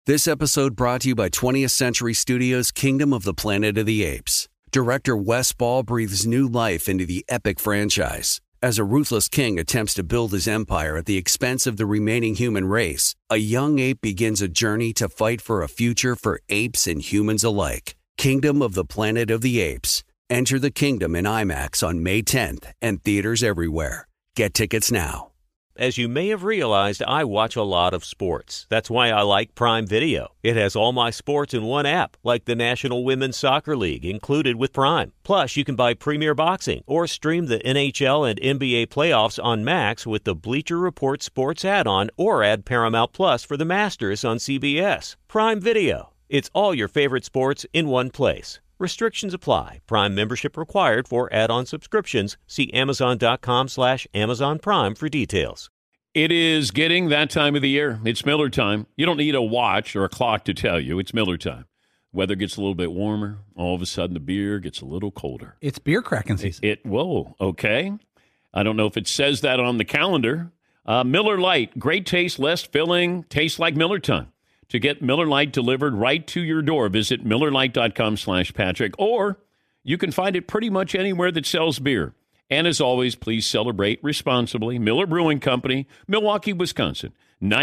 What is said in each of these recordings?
This episode brought to you by 20th Century Studios' Kingdom of the Planet of the Apes. Director Wes Ball breathes new life into the epic franchise. As a ruthless king attempts to build his empire at the expense of the remaining human race, a young ape begins a journey to fight for a future for apes and humans alike. Kingdom of the Planet of the Apes. Enter the kingdom in IMAX on May 10th and theaters everywhere. Get tickets now. As you may have realized, I watch a lot of sports. That's why I like Prime Video. It has all my sports in one app, like the National Women's Soccer League, included with Prime. Plus, you can buy Premier Boxing or stream the NHL and NBA playoffs on Max with the Bleacher Report Sports add-on, or add Paramount Plus for the Masters on CBS. Prime Video. It's all your favorite sports in one place. Restrictions apply. Prime membership required for add-on subscriptions. See Amazon.com/Amazon Prime for details. It is getting that time of the year. It's Miller time. You don't need a watch or a clock to tell you. It's Miller time. Weather gets a little bit warmer. All of a sudden, the beer gets a little colder. It's beer cracking season. Whoa, okay. I don't know if it says that on the calendar. Miller Lite, great taste, less filling, tastes like Miller time. To get Miller Lite delivered right to your door, visit MillerLite.com/Patrick, or you can find it pretty much anywhere that sells beer. And as always, please celebrate responsibly. Miller Brewing Company, Milwaukee, Wisconsin.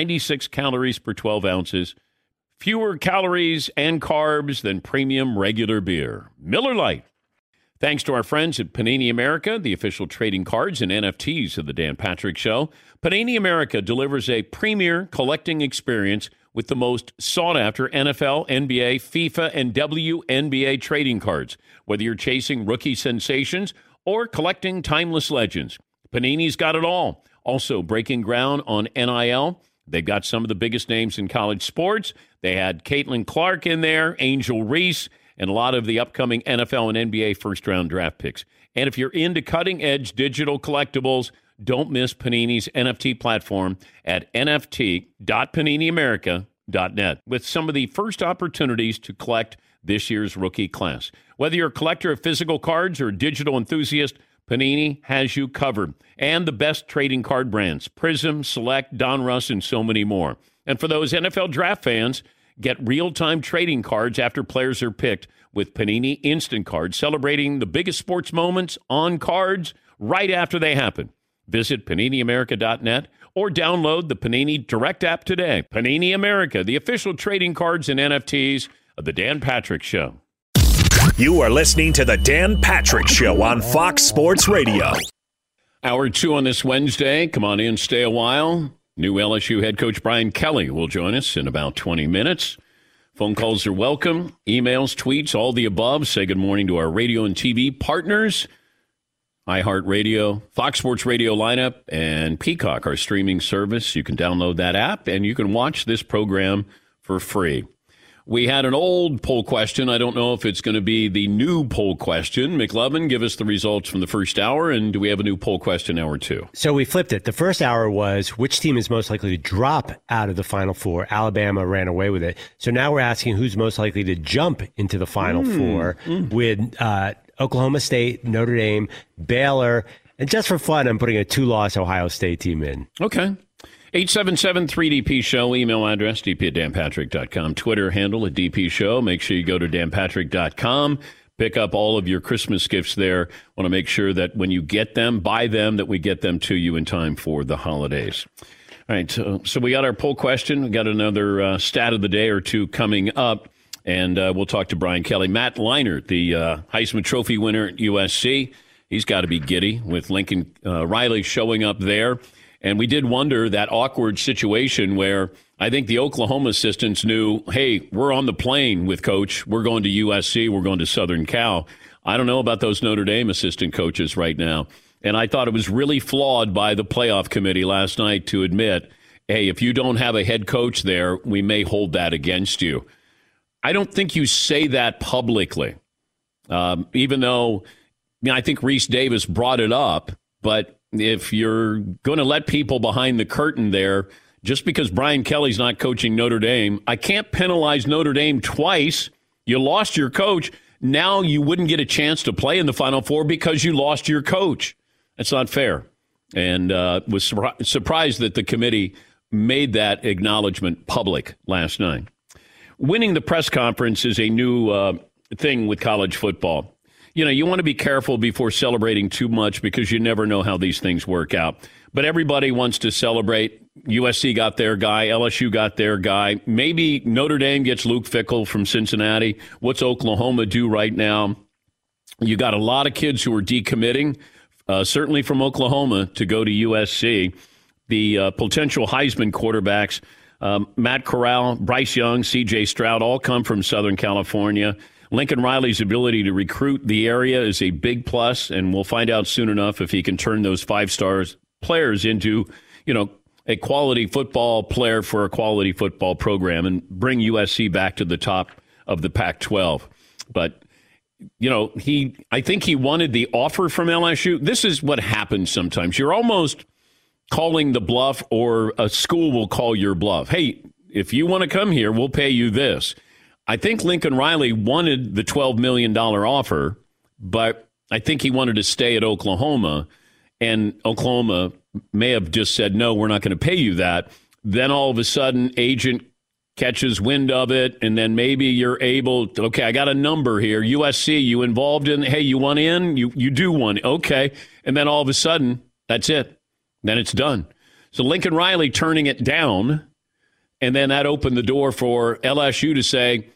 96 calories per 12 ounces. Fewer calories and carbs than premium regular beer. Miller Lite. Thanks to our friends at Panini America, the official trading cards and NFTs of the Dan Patrick Show. Panini America delivers a premier collecting experience with the most sought-after NFL, NBA, FIFA, and WNBA trading cards. Whether you're chasing rookie sensations or collecting timeless legends, Panini's got it all. Also, breaking ground on NIL. They've got some of the biggest names in college sports. They had Caitlin Clark in there, Angel Reese, and a lot of the upcoming NFL and NBA first-round draft picks. And if you're into cutting-edge digital collectibles, don't miss Panini's NFT platform at nft.paniniamerica.net with some of the first opportunities to collect this year's rookie class. Whether you're a collector of physical cards or a digital enthusiast, Panini has you covered. And the best trading card brands, Prism, Select, Donruss, and so many more. And for those NFL draft fans, get real-time trading cards after players are picked with Panini Instant Cards, celebrating the biggest sports moments on cards right after they happen. Visit PaniniAmerica.net or download the Panini Direct app today. Panini America, the official trading cards and NFTs of The Dan Patrick Show. You are listening to The Dan Patrick Show on Fox Sports Radio. Hour 2 on this Wednesday. Come on in, stay a while. New LSU head coach Brian Kelly will join us in about 20 minutes. Phone calls are welcome. Emails, tweets, all the above. Say good morning to our radio and TV partners. iHeartRadio, Fox Sports Radio lineup, and Peacock, our streaming service. You can download that app, and you can watch this program for free. We had an old poll question. I don't know if it's going to be the new poll question. McLovin, give us the results from the first hour, and do we have a new poll question hour 2? So we flipped it. The first hour was which team is most likely to drop out of the Final Four. Alabama ran away with it. So now we're asking who's most likely to jump into the Final Four with Oklahoma State, Notre Dame, Baylor, and just for fun, I'm putting a 2-loss Ohio State team in. Okay. 877-3DP Show, email address, dp@danpatrick.com, Twitter handle at DP Show. Make sure you go to danpatrick.com, pick up all of your Christmas gifts there. Want to make sure that when you get them, buy them, that we get them to you in time for the holidays. All right, so we got our poll question. We got another stat of the day or two coming up, and we'll talk to Brian Kelly. Matt Leinart, the Heisman Trophy winner at USC, he's got to be giddy with Lincoln Riley showing up there. And we did wonder that awkward situation where I think the Oklahoma assistants knew, hey, we're on the plane with Coach. We're going to USC. We're going to Southern Cal. I don't know about those Notre Dame assistant coaches right now. And I thought it was really flawed by the playoff committee last night to admit, hey, if you don't have a head coach there, we may hold that against you. I don't think you say that publicly, even though I think Reese Davis brought it up. But if you're going to let people behind the curtain there, just because Brian Kelly's not coaching Notre Dame, I can't penalize Notre Dame twice. You lost your coach. Now you wouldn't get a chance to play in the Final Four because you lost your coach. That's not fair. And was surprised that the committee made that acknowledgement public last night. winning the press conference is a new thing with college football. You know, you want to be careful before celebrating too much because you never know how these things work out. But everybody wants to celebrate. USC got their guy. LSU got their guy. Maybe Notre Dame gets Luke Fickell from Cincinnati. What's Oklahoma do right now? You got a lot of kids who are decommitting, certainly from Oklahoma, to go to USC. The potential Heisman quarterbacks, Matt Corral, Bryce Young, C.J. Stroud, all come from Southern California. Lincoln Riley's ability to recruit the area is a big plus, and we'll find out soon enough if he can turn those five-star players into, you know, a quality football player for a quality football program and bring USC back to the top of the Pac-12. But, you know, I think he wanted the offer from LSU. This is what happens sometimes. You're almost calling the bluff, or a school will call your bluff. Hey, if you want to come here, we'll pay you this. I think Lincoln Riley wanted the $12 million offer, but I think he wanted to stay at Oklahoma, and Oklahoma may have just said, no, we're not going to pay you that. Then all of a sudden, agent catches wind of it, and then maybe you're able to, okay, I got a number here. USC, you involved in, hey, you want in? You do want, okay. And then all of a sudden, that's it. Then it's done. So Lincoln Riley turning it down, and then that opened the door for LSU to say,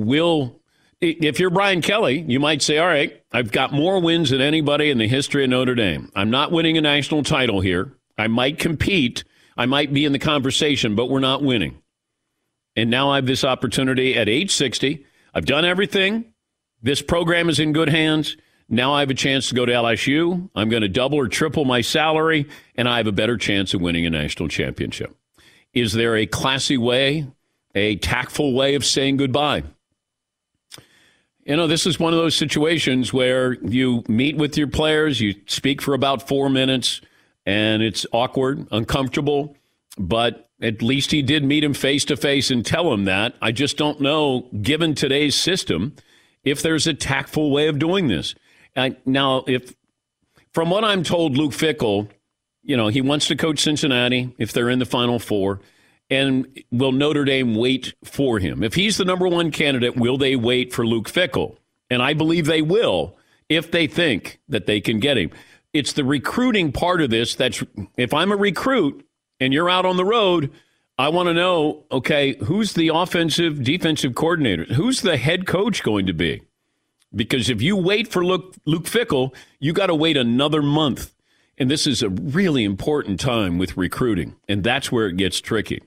if you're Brian Kelly, you might say, all right, I've got more wins than anybody in the history of Notre Dame. I'm not winning a national title here. I might compete. I might be in the conversation, but we're not winning. And now I have this opportunity at age 60. I've done everything. This program is in good hands. Now I have a chance to go to LSU. I'm going to double or triple my salary, and I have a better chance of winning a national championship. Is there a classy way, a tactful way of saying goodbye? You know, this is one of those situations where you meet with your players, you speak for about 4 minutes, and it's awkward, uncomfortable, but at least he did meet him face to face and tell him that. I just don't know, given today's system, if there's a tactful way of doing this. Now, if from what I'm told, Luke Fickell, you know, he wants to coach Cincinnati if they're in the Final Four. And will Notre Dame wait for him? If he's the number one candidate, will they wait for Luke Fickell? And I believe they will if they think that they can get him. It's the recruiting part of this that's, if I'm a recruit and you're out on the road, I want to know, okay, who's the offensive, defensive coordinator? Who's the head coach going to be? Because if you wait for Luke Fickell, you got to wait another month. And this is a really important time with recruiting. And that's where it gets tricky.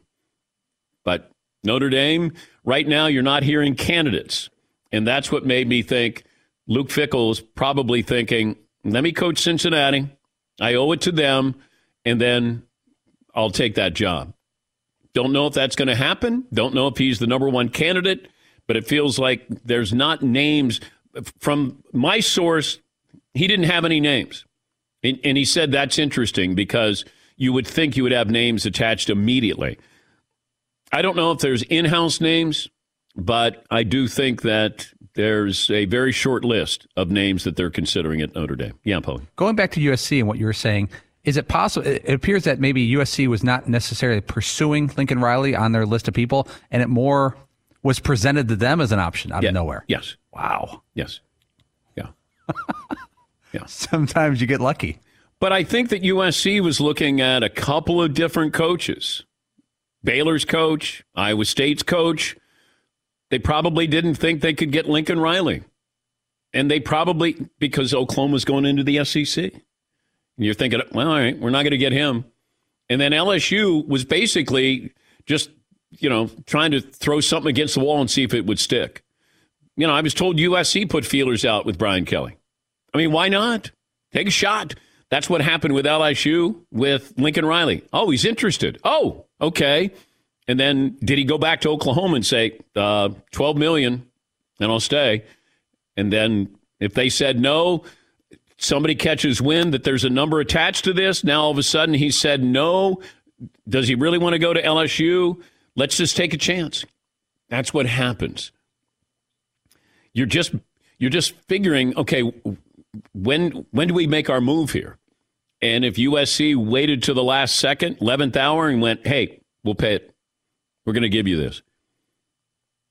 But Notre Dame, right now, you're not hearing candidates. And that's what made me think Luke Fickell is probably thinking, let me coach Cincinnati. I owe it to them. And then I'll take that job. Don't know if that's going to happen. Don't know if he's the number one candidate. But it feels like there's not names. From my source, he didn't have any names. And he said that's interesting because you would think you would have names attached immediately. I don't know if there's in-house names, but I do think that there's a very short list of names that they're considering at Notre Dame. Yeah, Paul. Going back to USC and what you were saying, is it possible? It appears that maybe USC was not necessarily pursuing Lincoln Riley on their list of people, and it more was presented to them as an option out of nowhere. Yes. Wow. Yes. Yeah. Yeah. Sometimes you get lucky. But I think that USC was looking at a couple of different coaches. Baylor's coach, Iowa State's coach. They probably didn't think they could get Lincoln Riley. And they probably, because Oklahoma's going into the SEC. And you're thinking, well, all right, we're not going to get him. And then LSU was basically just, you know, trying to throw something against the wall and see if it would stick. You know, I was told USC put feelers out with Brian Kelly. I mean, why not? Take a shot. That's what happened with LSU with Lincoln Riley. Oh, he's interested. Oh, okay. And then did he go back to Oklahoma and say, $12 million and I'll stay? And then if they said no, somebody catches wind that there's a number attached to this. Now all of a sudden he said no. Does he really want to go to LSU? Let's just take a chance. That's what happens. You're just figuring, okay, when do we make our move here? And if USC waited to the last second, 11th hour, and went, hey, we'll pay it. We're going to give you this.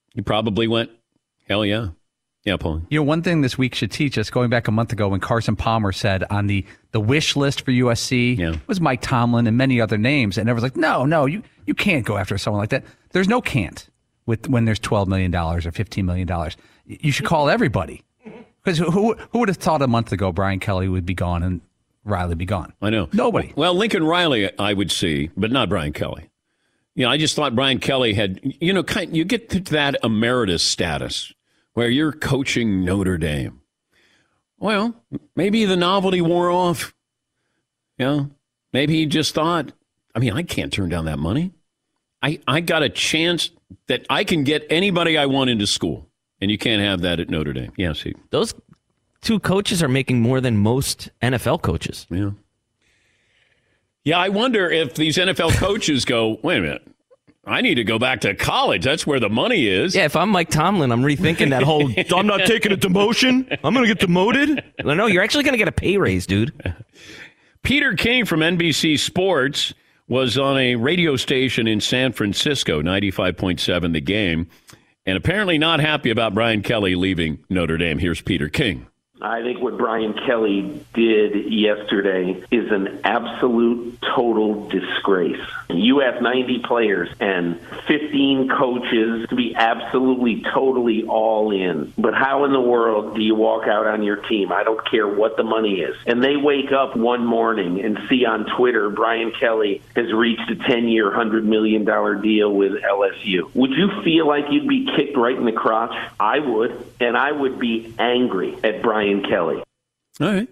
You probably went, hell yeah. Yeah, Paul. One thing this week should teach us, going back a month ago when Carson Palmer said on the wish list for USC was Mike Tomlin and many other names. And everyone's like, no, you can't go after someone like that. There's no can't when there's $12 million or $15 million. You should call everybody. Because who would have thought a month ago Brian Kelly would be gone and Riley be gone? I know. Nobody. Well, Lincoln Riley I would see, but not Brian Kelly. I just thought Brian Kelly had, you get to that emeritus status where you're coaching Notre Dame. Well, maybe the novelty wore off. Maybe he just thought, I can't turn down that money. I got a chance that I can get anybody I want into school, and you can't have that at Notre Dame. Yeah, see. Those two coaches are making more than most NFL coaches. Yeah. Yeah, I wonder if these NFL coaches go, wait a minute, I need to go back to college. That's where the money is. Yeah, if I'm Mike Tomlin, I'm rethinking that whole, I'm not taking a demotion. I'm going to get demoted. No, you're actually going to get a pay raise, dude. Peter King from NBC Sports was on a radio station in San Francisco, 95.7 The Game, and apparently not happy about Brian Kelly leaving Notre Dame. Here's Peter King. I think what Brian Kelly did yesterday is an absolute total disgrace. You have 90 players and 15 coaches to be absolutely, totally all in. But how in the world do you walk out on your team? I don't care what the money is. And they wake up one morning and see on Twitter Brian Kelly has reached a 10-year, $100 million deal with LSU. Would you feel like you'd be kicked right in the crotch? I would. And I would be angry at Brian Kelly. All right.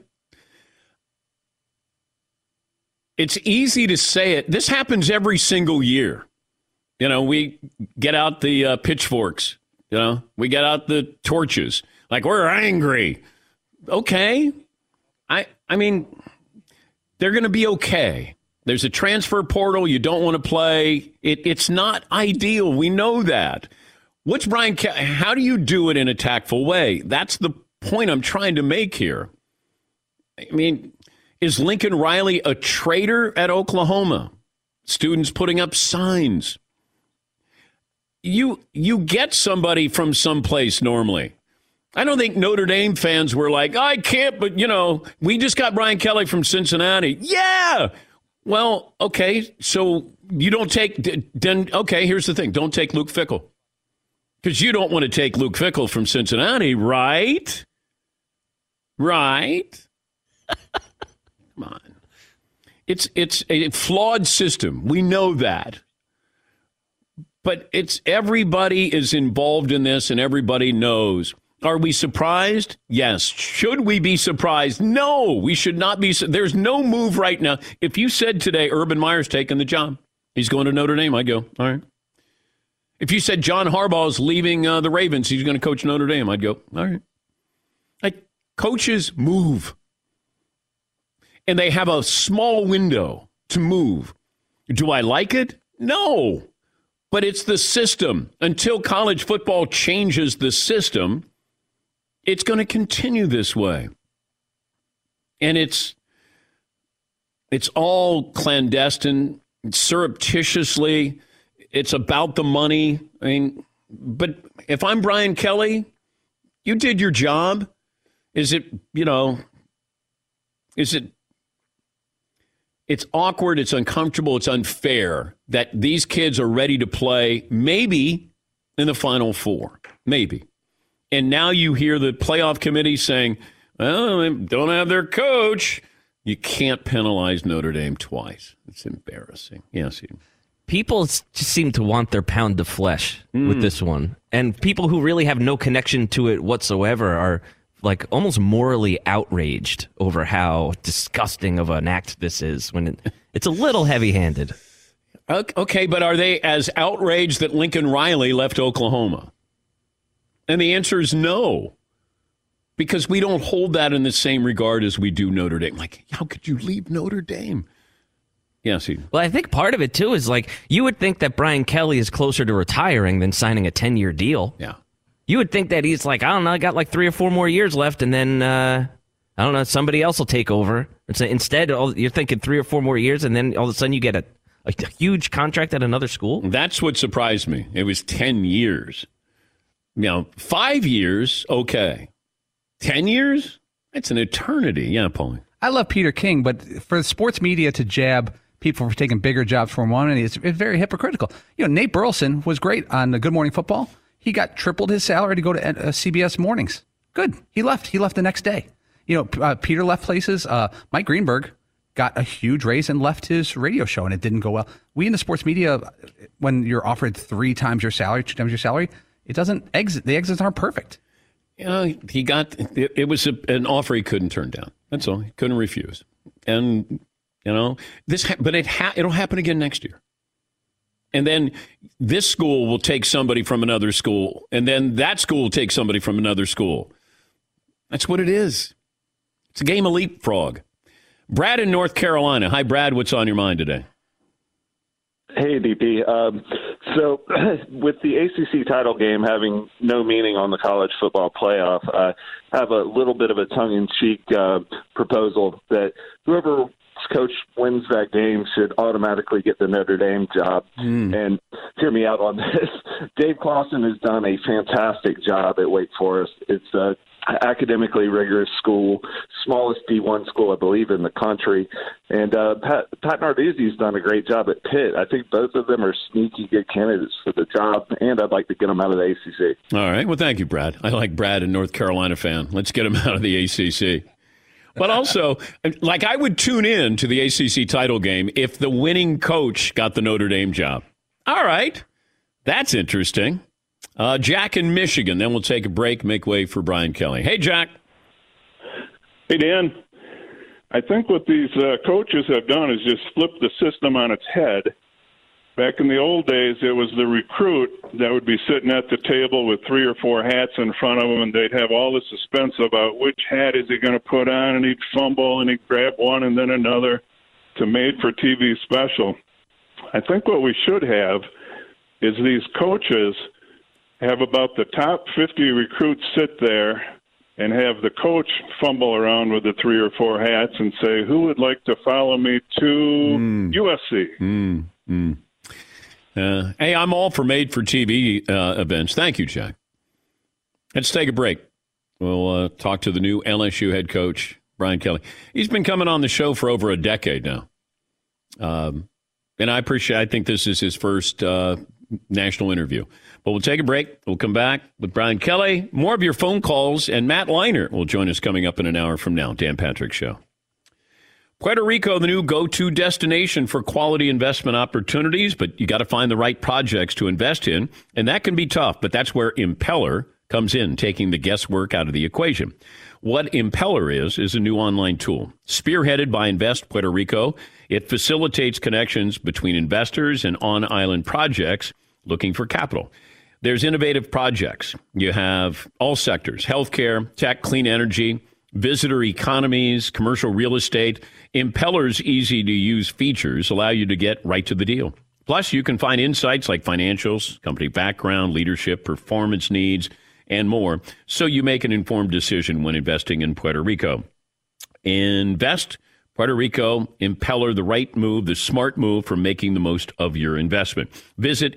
It's easy to say it. This happens every single year. We get out the pitchforks. We get out the torches. Like, we're angry. Okay. I mean, they're going to be okay. There's a transfer portal. You don't want to play. It's not ideal. We know that. What's Brian Kelly? How do you do it in a tactful way? That's the point I'm trying to make here. Is Lincoln Riley a traitor at Oklahoma? Students putting up signs. You get somebody from someplace normally. I don't think Notre Dame fans were like, I can't, but, we just got Brian Kelly from Cincinnati. Yeah. Well, okay, so you don't take, then, okay, here's the thing. Don't take Luke Fickell. Because you don't want to take Luke Fickell from Cincinnati, right? Right? Come on. It's a flawed system. We know that. But everybody is involved in this and everybody knows. Are we surprised? Yes. Should we be surprised? No, we should not be. There's no move right now. If you said today Urban Meyer's taking the job, he's going to Notre Dame, I'd go, all right. If you said John Harbaugh is leaving the Ravens, he's going to coach Notre Dame, I'd go, all right. Coaches move. And they have a small window to move. Do I like it? No. But it's the system. Until college football changes the system, it's going to continue this way. And it's all clandestine, surreptitiously. It's about the money. But if I'm Brian Kelly, you did your job. It's awkward, it's uncomfortable, it's unfair that these kids are ready to play maybe in the Final Four. Maybe. And now you hear the playoff committee saying, well, they don't have their coach. You can't penalize Notre Dame twice. It's embarrassing. Yes. People just seem to want their pound of flesh with this one. And people who really have no connection to it whatsoever are like almost morally outraged over how disgusting of an act this is when it's a little heavy-handed. Okay, but are they as outraged that Lincoln Riley left Oklahoma? And the answer is no, because we don't hold that in the same regard as we do Notre Dame. Like, how could you leave Notre Dame? Yes. Well, I think part of it, too, is like you would think that Brian Kelly is closer to retiring than signing a 10-year deal. Yeah. You would think that he's like, I don't know, I got like 3 or 4 more years left, and then, I don't know, somebody else will take over. Instead, you're thinking 3 or 4 more years, and then all of a sudden you get a huge contract at another school. That's what surprised me. It was 10 years. 5 years, okay. 10 years? That's an eternity. Yeah, Paulie. I love Peter King, but for sports media to jab people for taking bigger jobs for more money, it's very hypocritical. Nate Burleson was great on the Good Morning Football. He got tripled his salary to go to CBS Mornings. Good. He left the next day. Peter left places. Mike Greenberg got a huge raise and left his radio show, and it didn't go well. We in the sports media, when you're offered 3 times your salary, 2 times your salary, it doesn't exit. The exits aren't perfect. He got it was an offer he couldn't turn down. That's all. He couldn't refuse. And but it'll happen again next year. And then this school will take somebody from another school, and then that school will take somebody from another school. That's what it is. It's a game of leapfrog. Brad in North Carolina. Hi, Brad. What's on your mind today? Hey, DP. So with the ACC title game having no meaning on the college football playoff, I have a little bit of a tongue-in-cheek proposal that whoever coach wins that game should automatically get the Notre Dame job. And hear me out on this. Dave Clawson has done a fantastic job at Wake Forest. It's a academically rigorous school, smallest D1 school, I believe, in the country. And Pat Narduzzi's done a great job at Pitt. I think both of them are sneaky good candidates for the job, and I'd like to get them out of the ACC. All right. Well, thank you, Brad. I like Brad, a North Carolina fan. Let's get him out of the ACC. But also, I would tune in to the ACC title game if the winning coach got the Notre Dame job. All right. That's interesting. Jack in Michigan. Then we'll take a break, make way for Brian Kelly. Hey, Jack. Hey, Dan. I think what these coaches have done is just flip the system on its head. Back in the old days, it was the recruit that would be sitting at the table with 3 or 4 hats in front of him, and they'd have all the suspense about which hat is he going to put on, and he'd fumble, and he'd grab one and then another. It's a made-for-TV special. I think what we should have is these coaches have about the top 50 recruits sit there and have the coach fumble around with the 3 or 4 hats and say, who would like to follow me to USC? Hey, I'm all for made-for-TV events. Thank you, Jack. Let's take a break. We'll talk to the new LSU head coach, Brian Kelly. He's been coming on the show for over a decade now. And I think this is his first national interview. But we'll take a break. We'll come back with Brian Kelly. More of your phone calls, and Matt Leinart will join us coming up in an hour from now. Dan Patrick Show. Puerto Rico, the new go-to destination for quality investment opportunities, but you got to find the right projects to invest in, and that can be tough, but that's where Impeller comes in, taking the guesswork out of the equation. What Impeller is a new online tool. Spearheaded by Invest Puerto Rico, it facilitates connections between investors and on-island projects looking for capital. There's innovative projects. You have all sectors: healthcare, tech, clean energy, visitor economies, commercial real estate. Impeller's easy-to-use features allow you to get right to the deal. Plus, you can find insights like financials, company background, leadership, performance needs, and more, so you make an informed decision when investing in Puerto Rico. Invest Puerto Rico, Impeller, the right move, the smart move for making the most of your investment. Visit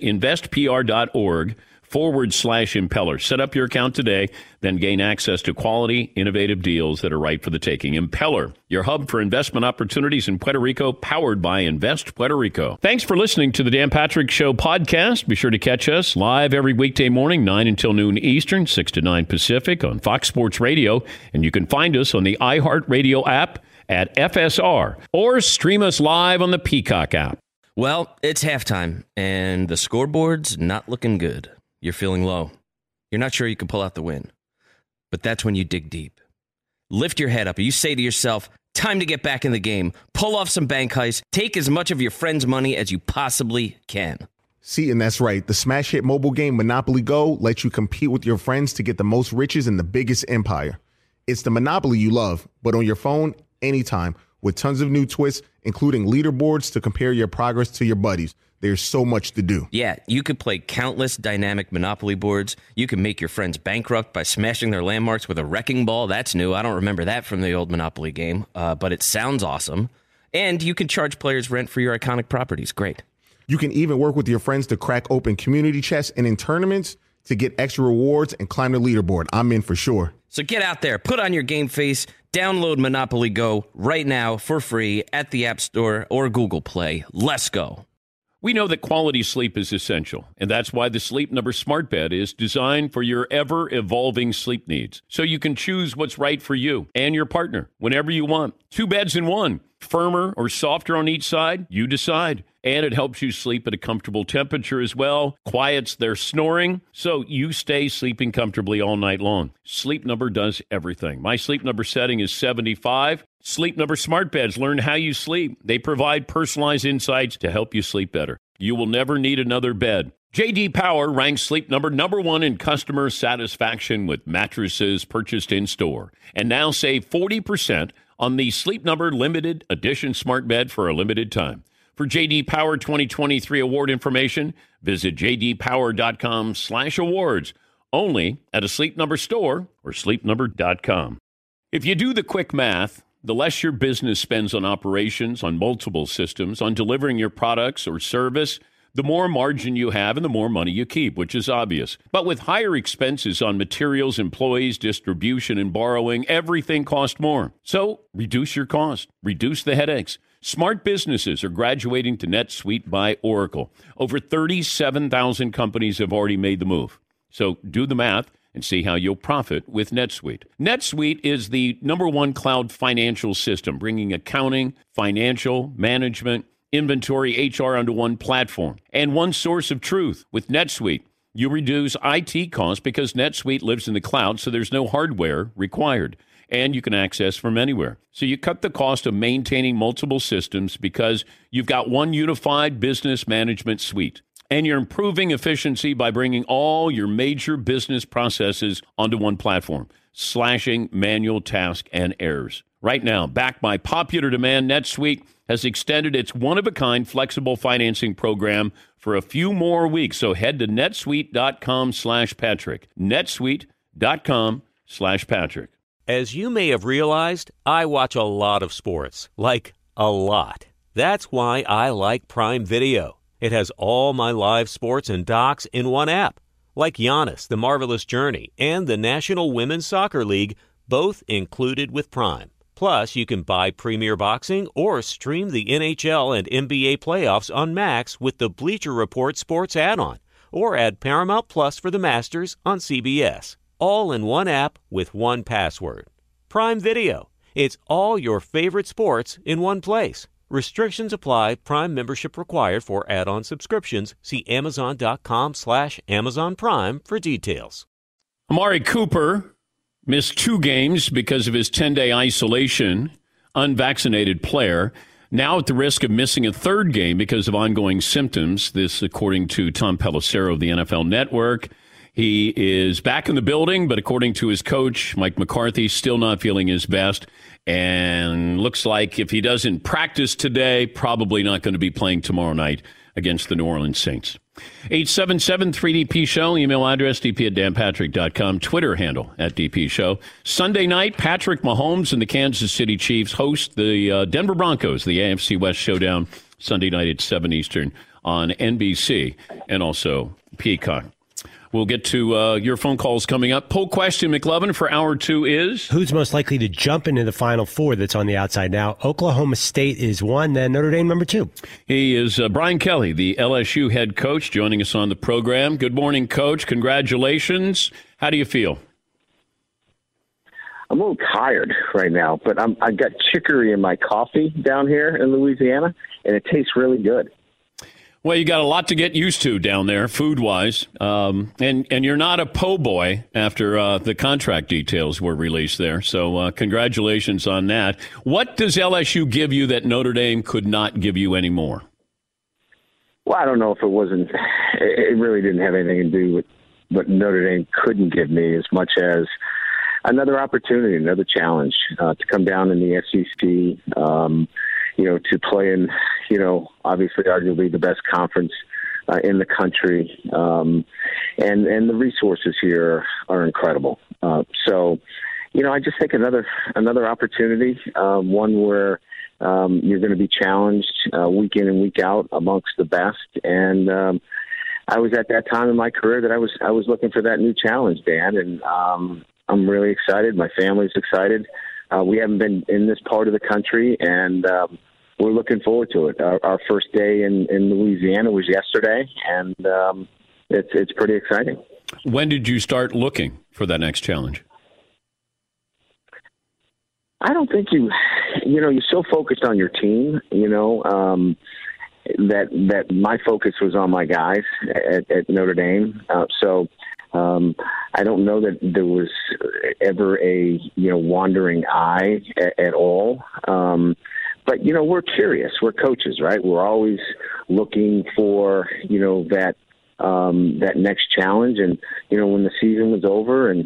investpr.org/Impeller. Set up your account today, then gain access to quality, innovative deals that are right for the taking. Impeller, your hub for investment opportunities in Puerto Rico, powered by Invest Puerto Rico. Thanks for listening to the Dan Patrick Show podcast. Be sure to catch us live every weekday morning, 9 until noon Eastern, 6 to 9 Pacific on Fox Sports Radio. And you can find us on the iHeartRadio app at FSR, or stream us live on the Peacock app. Well, it's halftime, and the scoreboard's not looking good. You're feeling low. You're not sure you can pull out the win. But that's when you dig deep. Lift your head up, and you say to yourself, time to get back in the game. Pull off some bank heists. Take as much of your friend's money as you possibly can. See, and that's right. The smash hit mobile game Monopoly Go lets you compete with your friends to get the most riches in the biggest empire. It's the Monopoly you love, but on your phone, anytime, with tons of new twists, including leaderboards to compare your progress to your buddies. There's so much to do. Yeah, you could play countless dynamic Monopoly boards. You can make your friends bankrupt by smashing their landmarks with a wrecking ball. That's new. I don't remember that from the old Monopoly game, but it sounds awesome. And you can charge players rent for your iconic properties. Great. You can even work with your friends to crack open community chests, and in tournaments, to get extra rewards and climb the leaderboard. I'm in for sure. So get out there, put on your game face, download Monopoly Go right now for free at the App Store or Google Play. Let's go. We know that quality sleep is essential, and that's why the Sleep Number Smart Bed is designed for your ever-evolving sleep needs, so you can choose what's right for you and your partner whenever you want. 2 beds in one, firmer or softer on each side, you decide. And it helps you sleep at a comfortable temperature as well, quiets their snoring, so you stay sleeping comfortably all night long. Sleep Number does everything. My Sleep Number setting is 75. Sleep Number Smart Beds learn how you sleep. They provide personalized insights to help you sleep better. You will never need another bed. J.D. Power ranks Sleep Number #1 in customer satisfaction with mattresses purchased in-store. And now save 40% on the Sleep Number Limited Edition Smart Bed for a limited time. For J.D. Power 2023 award information, visit jdpower.com/awards. Only at a Sleep Number store or sleepnumber.com. If you do the quick math, the less your business spends on operations, on multiple systems, on delivering your products or service, the more margin you have and the more money you keep, which is obvious. But with higher expenses on materials, employees, distribution, and borrowing, everything costs more. So reduce your cost, reduce the headaches. Smart businesses are graduating to NetSuite by Oracle. Over 37,000 companies have already made the move. So do the math and see how you'll profit with NetSuite. NetSuite is the #1 cloud financial system, bringing accounting, financial, management, inventory, HR onto one platform and one source of truth. With NetSuite, you reduce IT costs because NetSuite lives in the cloud, so there's no hardware required. And you can access from anywhere. So you cut the cost of maintaining multiple systems because you've got one unified business management suite. And you're improving efficiency by bringing all your major business processes onto one platform, slashing manual tasks and errors. Right now, backed by popular demand, NetSuite has extended its one-of-a-kind flexible financing program for a few more weeks. So head to netsuite.com/Patrick. netsuite.com/Patrick. As you may have realized, I watch a lot of sports, like a lot. That's why I like Prime Video. It has all my live sports and docs in one app, like Giannis, The Marvelous Journey, and the National Women's Soccer League, both included with Prime. Plus, you can buy Premier Boxing or stream the NHL and NBA playoffs on Max with the Bleacher Report Sports add-on, or add Paramount Plus for the Masters on CBS. All in one app with one password. Prime Video. It's all your favorite sports in one place. Restrictions apply. Prime membership required for add-on subscriptions. See Amazon.com/Amazon Prime for details. Amari Cooper missed 2 games because of his 10-day isolation, unvaccinated player. Now at the risk of missing a 3rd game because of ongoing symptoms. This according to Tom Pelissero of the NFL Network. He is back in the building, but according to his coach, Mike McCarthy, still not feeling his best. And looks like if he doesn't practice today, probably not going to be playing tomorrow night against the New Orleans Saints. 877-3DP-SHOW, email address dp@danpatrick.com, Twitter handle @DP-SHOW. Sunday night, Patrick Mahomes and the Kansas City Chiefs host the Denver Broncos, the AFC West Showdown, Sunday night at 7 Eastern on NBC and also Peacock. We'll get to your phone calls coming up. Poll question, McLovin, for hour 2 is? Who's most likely to jump into the Final Four that's on the outside now? Oklahoma State is 1, then Notre Dame number 2. He is Brian Kelly, the LSU head coach, joining us on the program. Good morning, Coach. Congratulations. How do you feel? I'm a little tired right now, but I got chicory in my coffee down here in Louisiana, and it tastes really good. Well, you got a lot to get used to down there, food-wise, and you're not a po' boy after the contract details were released there. So congratulations on that. What does LSU give you that Notre Dame could not give you anymore? Well, I don't know if it wasn't. It really didn't have anything to do with what Notre Dame couldn't give me, as much as another opportunity, another challenge to come down in the SEC. To play in, obviously arguably the best conference in the country. And the resources here are incredible. So, I just think another opportunity, one where you're going to be challenged week in and week out amongst the best. And I was at that time in my career that I was looking for that new challenge, Dan, and I'm really excited. My family's excited. We haven't been in this part of the country, and we're looking forward to it. Our first day in Louisiana was yesterday, and it's pretty exciting. When did you start looking for that next challenge? I don't think you're so focused on your team, that my focus was on my guys at Notre Dame. I don't know that there was ever a, wandering eye at all. But, we're curious. We're coaches, right? We're always looking for, that next challenge. And, when the season was over and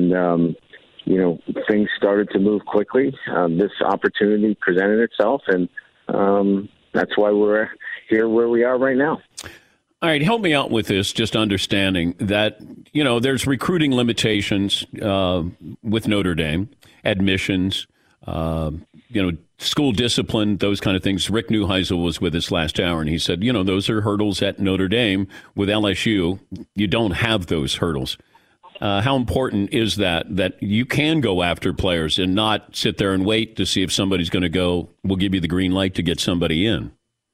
things started to move quickly, this opportunity presented itself. And that's why we're here where we are right now. All right, help me out with this, just understanding that, there's recruiting limitations with Notre Dame, admissions, school discipline, those kind of things. Rick Neuheisel was with us last hour, and he said, those are hurdles at Notre Dame. With LSU, you don't have those hurdles. How important is that you can go after players and not sit there and wait to see if somebody's going to go, we'll give you the green light to get somebody in?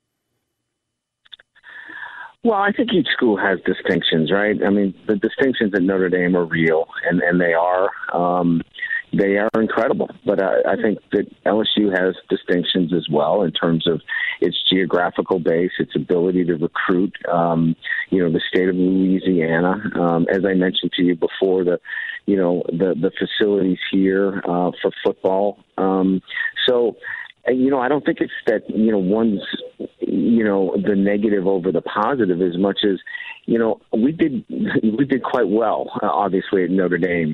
Well, I think each school has distinctions, right? I mean, the distinctions at Notre Dame are real, and they are incredible. But I think that LSU has distinctions as well in terms of its geographical base, its ability to recruit. The state of Louisiana, as I mentioned to you before, the facilities here for football. I don't think it's that, one's, the negative over the positive as much as, we did quite well, obviously, at Notre Dame,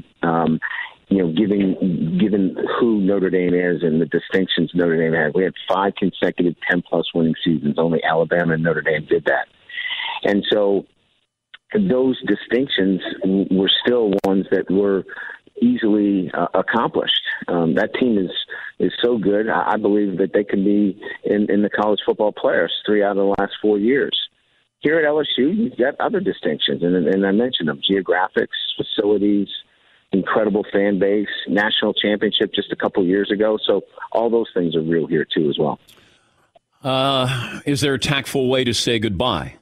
given who Notre Dame is and the distinctions Notre Dame had. We had 5 consecutive 10-plus winning seasons. Only Alabama and Notre Dame did that. And so those distinctions were still ones that were easily accomplished. That team is so good. I believe that they can be in the college football players 3 out of the last 4 years. Here at LSU, you've got other distinctions, and I mentioned them: geographics, facilities, incredible fan base, national championship just a couple years ago. So all those things are real here too as well. Is there a tactful way to say goodbye?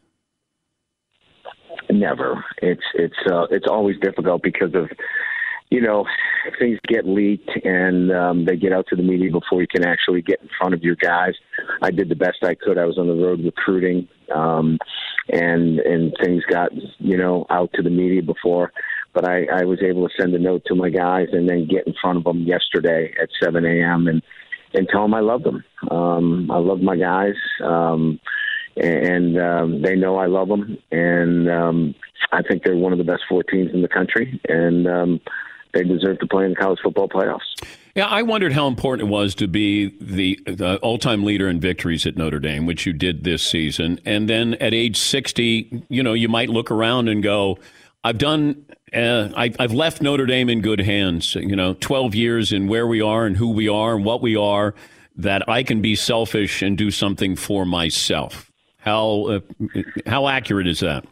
Never. It's always difficult because of, things get leaked and they get out to the media before you can actually get in front of your guys. I did the best I could. I was on the road recruiting, and things got, out to the media before. But I was able to send a note to my guys and then get in front of them yesterday at 7 a.m. and tell them I love them. I love my guys, and they know I love them. And I think they're one of the best 4 teams in the country, and they deserve to play in the college football playoffs. Yeah, I wondered how important it was to be the all-time leader in victories at Notre Dame, which you did this season. And then at age 60, you might look around and go, I've left Notre Dame in good hands, 12 years in where we are and who we are and what we are, that I can be selfish and do something for myself. How accurate is that?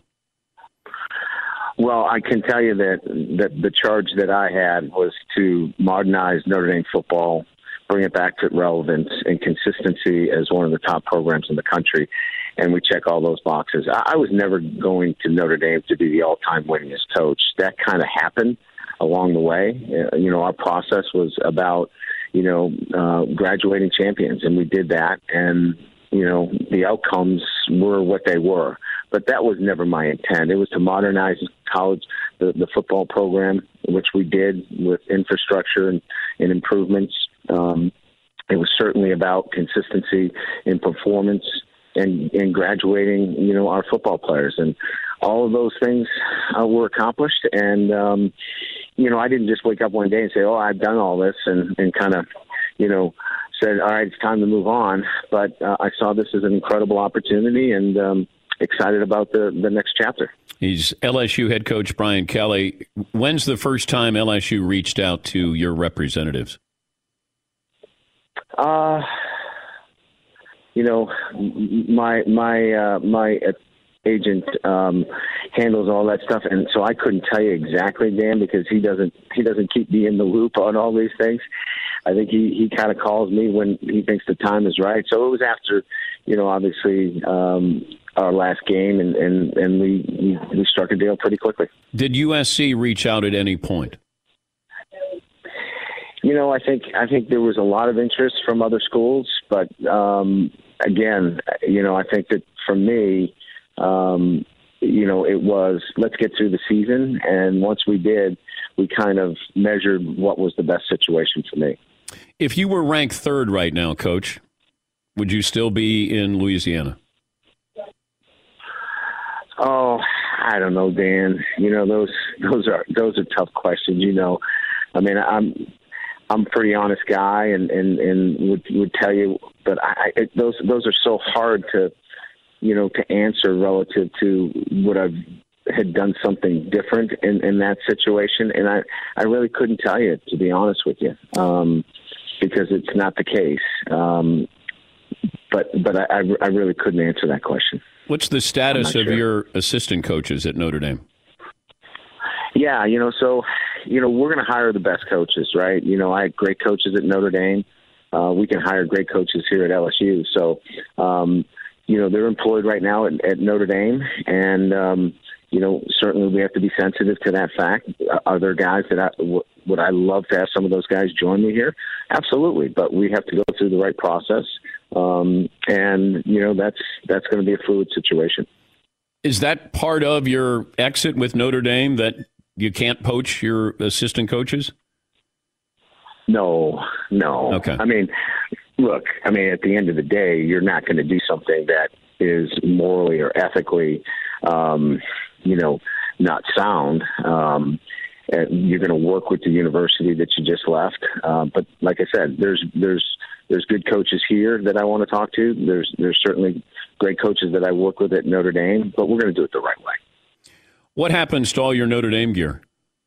Well, I can tell you that the charge that I had was to modernize Notre Dame football, bring it back to relevance and consistency as one of the top programs in the country. And we check all those boxes. I was never going to Notre Dame to be the all-time winningest coach. That kind of happened along the way. Our process was about, graduating champions, and we did that. And, the outcomes were what they were. But that was never my intent. It was to modernize college, the football program, which we did with infrastructure and improvements. It was certainly about consistency in performance and graduating, our football players. And all of those things were accomplished. And, I didn't just wake up one day and say, oh, I've done all this and kind of, said, all right, it's time to move on. But I saw this as an incredible opportunity and excited about the next chapter. He's LSU head coach Brian Kelly. When's the first time LSU reached out to your representatives? My agent handles all that stuff, and so I couldn't tell you exactly, Dan, because he doesn't keep me in the loop on all these things. I think he kind of calls me when he thinks the time is right. So it was after, obviously our last game, and we struck a deal pretty quickly. Did USC reach out at any point? I think there was a lot of interest from other schools, but again, I think that for me, it was, let's get through the season. And once we did, we kind of measured what was the best situation for me. If you were ranked third right now, Coach, would you still be in Louisiana? Oh, I don't know, Dan. Those are tough questions. I mean, I'm a pretty honest guy, and would tell you, but those are so hard to answer relative to what I've had done something different in that situation, and I really couldn't tell you, to be honest with you, because it's not the case. But I really couldn't answer that question. What's the status of your assistant coaches at Notre Dame? Yeah, so we're going to hire the best coaches, right? I had great coaches at Notre Dame. We can hire great coaches here at LSU. So, they're employed right now at Notre Dame, and certainly we have to be sensitive to that fact. Are there guys that would I love to have some of those guys join me here? Absolutely, but we have to go through the right process, and that's going to be a fluid situation. Is that part of your exit with Notre Dame, that you can't poach your assistant coaches? No. Okay. I mean, look, at the end of the day, you're not going to do something that is morally or ethically, not sound. You're going to work with the university that you just left. But like I said, there's good coaches here that I want to talk to. There's certainly great coaches that I work with at Notre Dame, but we're going to do it the right way. What happens to all your Notre Dame gear?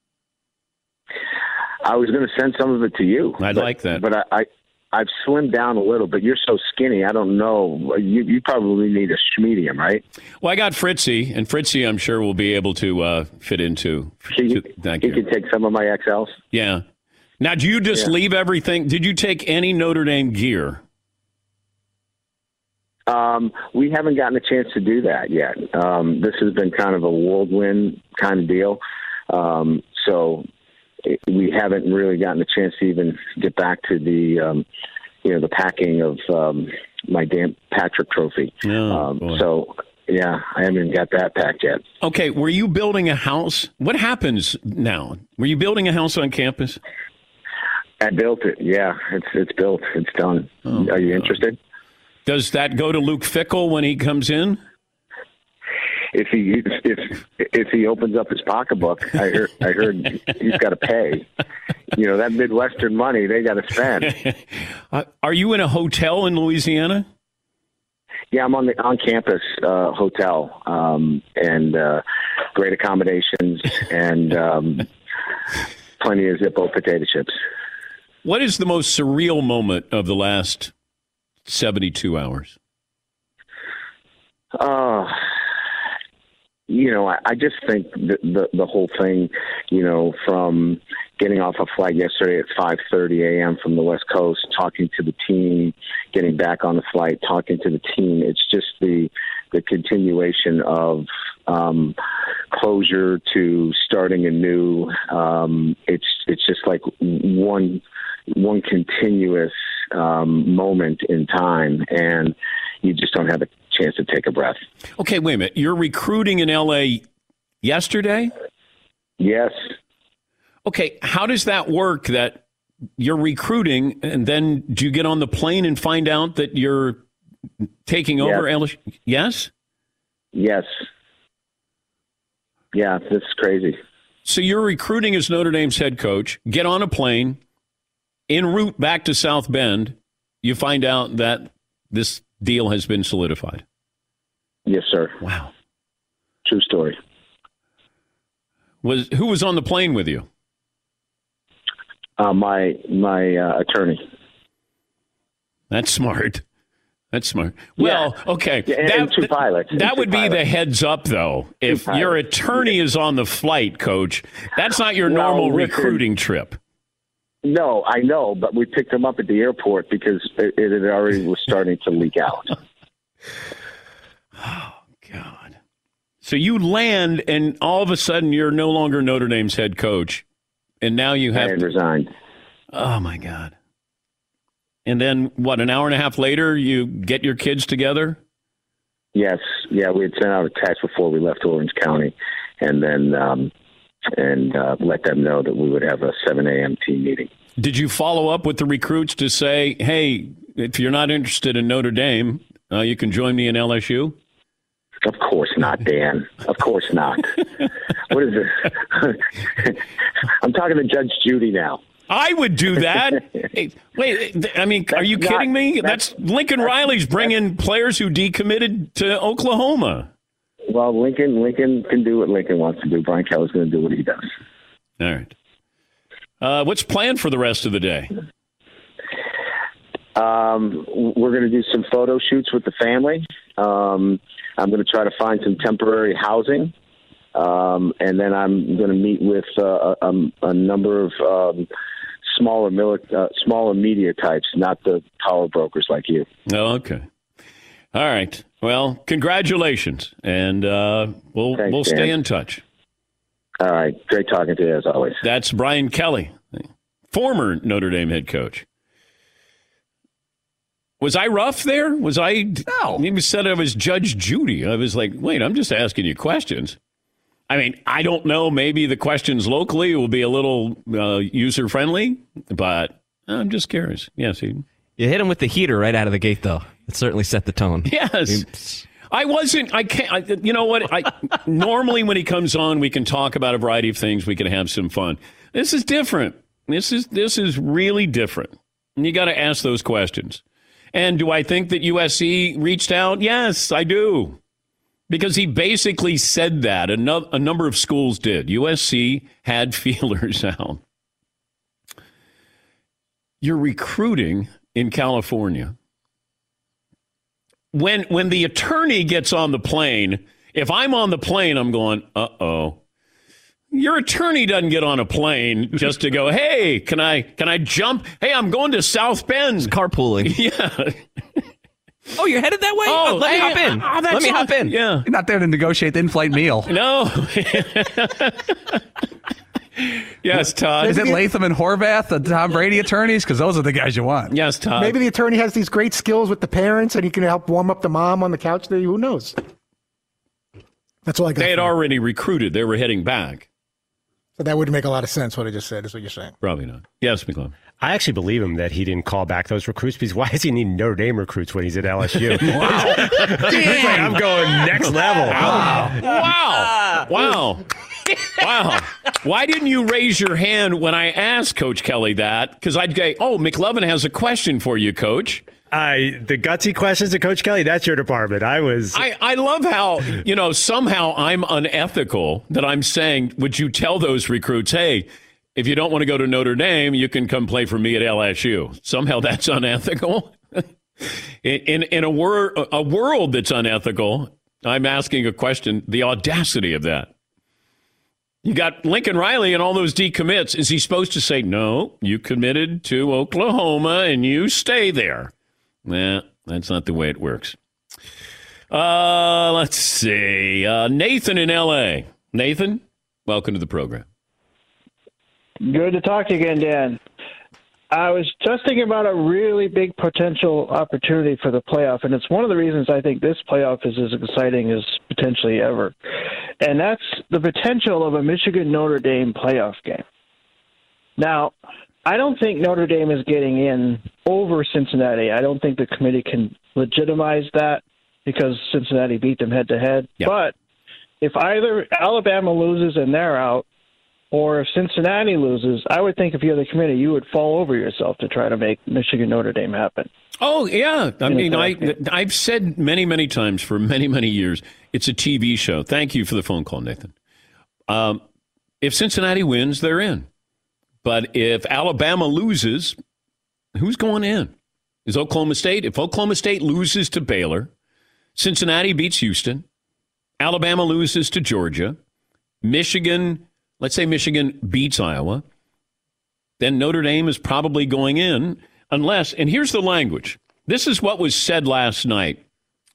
I was going to send some of it to you. I'd like that. But I've slimmed down a little, but you're so skinny. I don't know. You probably need a medium, right? Well, I got Fritzy, and Fritzy I'm sure will be able to fit into. Thank you. He can take some of my XLs. Yeah. Now, do you just leave everything? Did you take any Notre Dame gear? We haven't gotten a chance to do that yet. This has been kind of a whirlwind kind of deal. So we haven't really gotten a chance to even get back to the packing of my Dan Patrick trophy. So, yeah, I haven't got that packed yet. Okay, were you building a house? What happens now? Were you building a house on campus? I built it, yeah. It's built. It's done. Are you interested? Does that go to Luke Fickell when he comes in? If he opens up his pocketbook, I heard he's got to pay. That Midwestern money they got to spend. Are you in a hotel in Louisiana? Yeah, I'm on campus hotel, and great accommodations and plenty of Zippo potato chips. What is the most surreal moment of the last 72 hours? I just think the whole thing, from getting off a flight yesterday at 5:30 a.m. from the West Coast, talking to the team, getting back on the flight, talking to the team. It's just the continuation of closure to starting anew. It's just like one continuous moment in time, and you just don't have a chance to take a breath. Okay, wait a minute. You're recruiting in L.A. yesterday? Yes. Okay, how does that work, that you're recruiting, and then do you get on the plane and find out that you're taking over LSU? Yes? Yes. Yeah, this is crazy. So you're recruiting as Notre Dame's head coach, get on a plane, en route back to South Bend, you find out that this deal has been solidified. Yes, sir. Wow. True story. Who was on the plane with you? My attorney. That's smart. That's smart. Well, okay. Yeah, and two pilots. That would be the heads up, though. If your attorney is on the flight, Coach, that's not your normal recruiting trip. No, I know, but we picked him up at the airport because it already was starting to leak out. Oh, God. So you land, and all of a sudden you're no longer Notre Dame's head coach, and now you have resigned. Oh, my God. And then, what, an hour and a half later, you get your kids together? Yes. Yeah, we had sent out a text before we left Orange County, and then let them know that we would have a 7 a.m. team meeting. Did you follow up with the recruits to say, hey, if you're not interested in Notre Dame, you can join me in LSU? Of course not, Dan. Of course not. What is this? I'm talking to Judge Judy now. I would do that. Hey, wait, I mean, are you kidding me? That's Lincoln Riley's bringing players who decommitted to Oklahoma. Well, Lincoln can do what Lincoln wants to do. Brian Kelly's going to do what he does. All right. What's planned for the rest of the day? We're going to do some photo shoots with the family. I'm going to try to find some temporary housing. And then I'm going to meet with a number of smaller media types, not the power brokers like you. Oh, okay. All right. Well, congratulations, and we'll stay in touch. All right. Great talking to you, as always. That's Brian Kelly, former Notre Dame head coach. Was I rough there? Was I? No. He said I was Judge Judy. I was like, wait, I'm just asking you questions. I mean, I don't know. Maybe the questions locally will be a little user-friendly, but I'm just curious. Yes, you hit him with the heater right out of the gate, though. It certainly set the tone. Yes. I can't. You know what? Normally when he comes on, we can talk about a variety of things. We can have some fun. This is different. This is really different. And you got to ask those questions. And do I think that USC reached out? Yes, I do. Because he basically said that. A number of schools did. USC had feelers out. You're recruiting in California. When the attorney gets on the plane, if I'm on the plane, I'm going, uh-oh. Your attorney doesn't get on a plane just to go, hey, can I jump? Hey, I'm going to South Bend. It's carpooling. Yeah. Oh, you're headed that way? Oh, let me hop in. Let me hop in. Yeah. You're not there to negotiate the in-flight meal. No. Yes, Todd. Is it Latham and Horvath, the Tom Brady attorneys? Because those are the guys you want. Yes, Todd. Maybe the attorney has these great skills with the parents and he can help warm up the mom on the couch there. Who knows? That's all I got. They had already recruited. They were heading back. So that wouldn't make a lot of sense, what I just said, is what you're saying. Probably not. Yes, McClellan. I actually believe him that he didn't call back those recruits, because why does he need Notre Dame recruits when he's at LSU? Wow. He's like, I'm going next level. Wow. Why didn't you raise your hand when I asked Coach Kelly that? Because I'd go, McLovin has a question for you, Coach. The gutsy questions to Coach Kelly, that's your department. I love how, somehow I'm unethical that I'm saying, would you tell those recruits, hey, if you don't want to go to Notre Dame, you can come play for me at LSU. Somehow that's unethical. In a world that's unethical, I'm asking a question, the audacity of that. You got Lincoln Riley and all those decommits. Is he supposed to say, no, you committed to Oklahoma and you stay there? Nah, that's not the way it works. Let's see. Nathan in L.A. Nathan, welcome to the program. Good to talk to you again, Dan. I was just thinking about a really big potential opportunity for the playoff, and it's one of the reasons I think this playoff is as exciting as potentially ever. And that's the potential of a Michigan-Notre Dame playoff game. Now, I don't think Notre Dame is getting in over Cincinnati. I don't think the committee can legitimize that because Cincinnati beat them head-to-head. Yep. But if either Alabama loses and they're out, or if Cincinnati loses, I would think if you're the committee, you would fall over yourself to try to make Michigan-Notre Dame happen. Oh, yeah. I mean, I've said many, many times for many, many years, it's a TV show. Thank you for the phone call, Nathan. If Cincinnati wins, they're in. But if Alabama loses, who's going in? is Oklahoma State. If Oklahoma State loses to Baylor, Cincinnati beats Houston, Alabama loses to Georgia, Michigan, let's say Michigan beats Iowa, then Notre Dame is probably going in unless, and here's the language. This is what was said last night.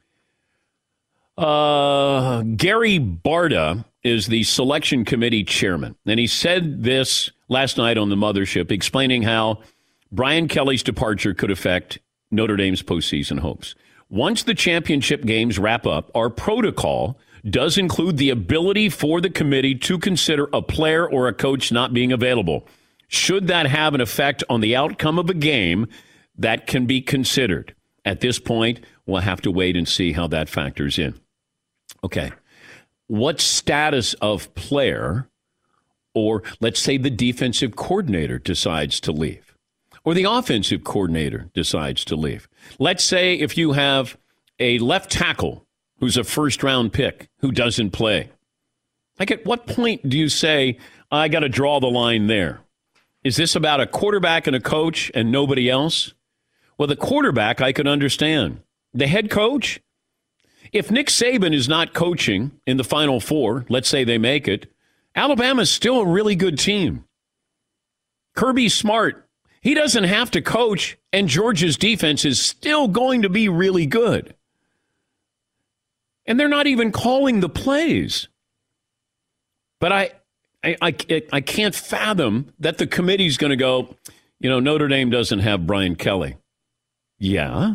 Gary Barta is the selection committee chairman, and he said this last night on the Mothership, explaining how Brian Kelly's departure could affect Notre Dame's postseason hopes. Once the championship games wrap up, our protocol does include the ability for the committee to consider a player or a coach not being available. Should that have an effect on the outcome of a game, that can be considered. At this point, we'll have to wait and see how that factors in. Okay. What status of player, or let's say the defensive coordinator decides to leave, or the offensive coordinator decides to leave? Let's say if you have a left tackle who's a first-round pick who doesn't play. Like, at what point do you say, I got to draw the line there? Is this about a quarterback and a coach and nobody else? Well, the quarterback I can understand. The head coach? If Nick Saban is not coaching in the Final Four, let's say they make it, Alabama's still a really good team. Kirby Smart, he doesn't have to coach, and Georgia's defense is still going to be really good. And they're not even calling the plays. But I can't fathom that the committee's going to go, Notre Dame doesn't have Brian Kelly. Yeah.